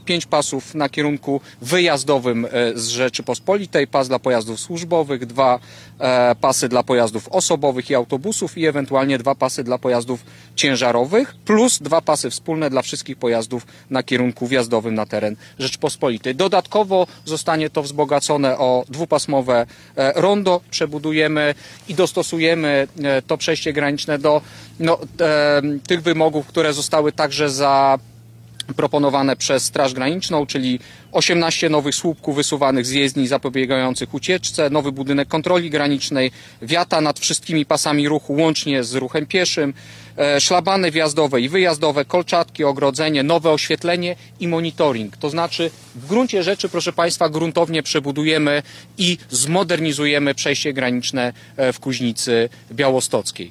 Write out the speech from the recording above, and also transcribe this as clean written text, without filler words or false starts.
5 pasów na kierunku wyjazdowym z Rzeczypospolitej, pas dla pojazdów służbowych, 2 pasy dla pojazdów osobowych i autobusów i ewentualnie 2 pasy dla pojazdów ciężarowych, plus 2 pasy wspólne dla wszystkich pojazdów na kierunku wjazdowym na teren Rzeczypospolitej. Dodatkowo zostanie to wzbogacone o dwupasmowe rondo. Przebudujemy i dostosujemy to przejście graniczne do tych wymogów, które zostały także zaproponowane przez Straż Graniczną, czyli 18 nowych słupków wysuwanych z jezdni zapobiegających ucieczce, nowy budynek kontroli granicznej, wiata nad wszystkimi pasami ruchu łącznie z ruchem pieszym, szlabany wjazdowe i wyjazdowe, kolczatki, ogrodzenie, nowe oświetlenie i monitoring. To znaczy w gruncie rzeczy, proszę Państwa, gruntownie przebudujemy i zmodernizujemy przejście graniczne w Kuźnicy Białostockiej.